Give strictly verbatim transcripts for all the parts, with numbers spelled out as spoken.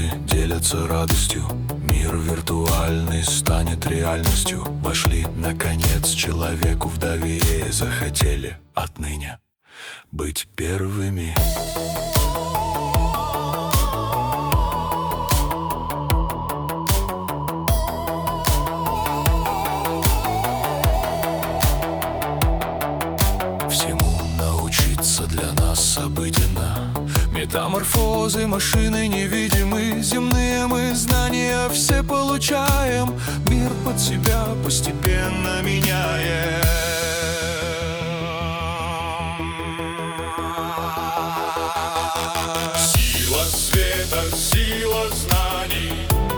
Миллионы делятся радостью, мир виртуальный станет реальностью. Вошли, наконец, человеку в доверие, захотели отныне быть первыми. Всему научиться для нас обыденно. Метаморфозы машины невидимы, земные мы знания все получаем, мир под себя постепенно меняем. Сила света, сила знаний,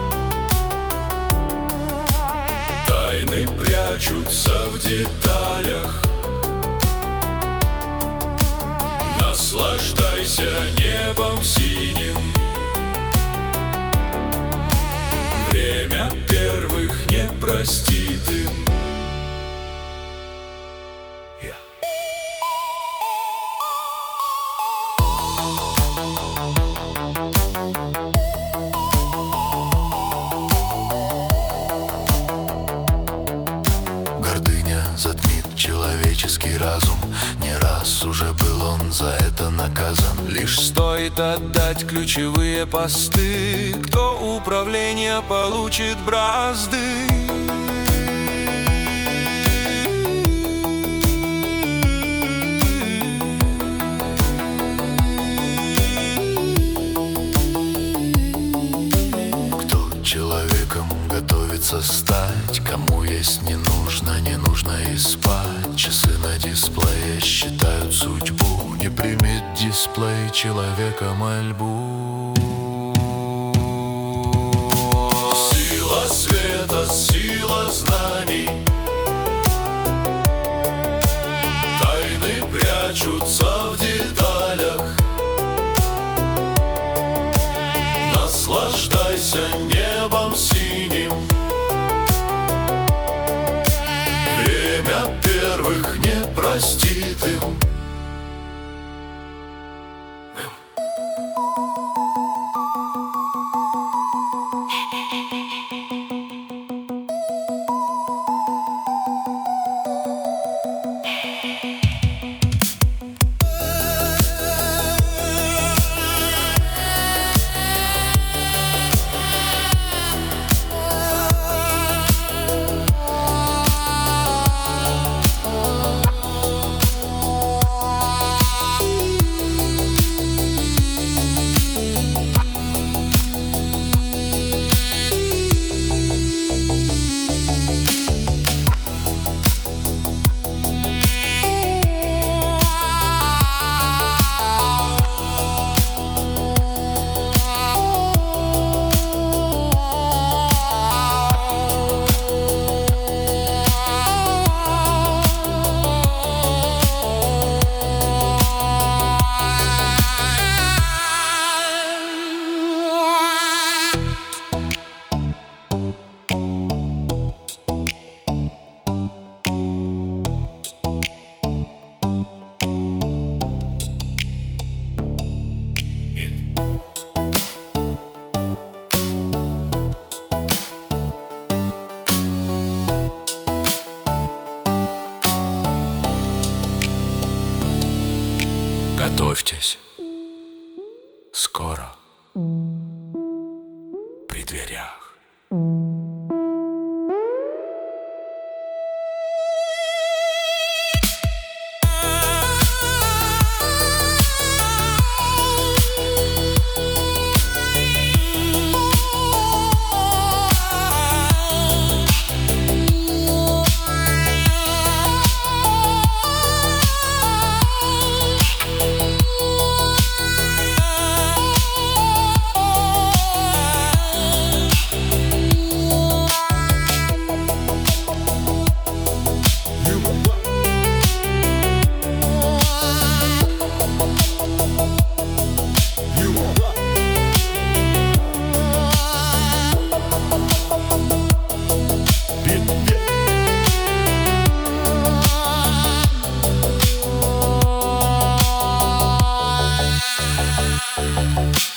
тайны прячутся в деталях. Наслаждайся небом синим, время первых не простит им. Yeah. Гордыня затмит человеческий разум, не раз уже был он за это наказан. Лишь стоит отдать ключевые посты, кто управление получит бразды. Кто человеком готовится стать, кому есть не нужно, не нужно и спать. Часы на дисплее считают судьбу, не примет дисплей человека мольбу. Сила света, сила знаний, тайны прячутся в деталях. Наслаждайся небом синим, время первых не простит им. Готовьтесь, скоро при дверях. We'll be right back.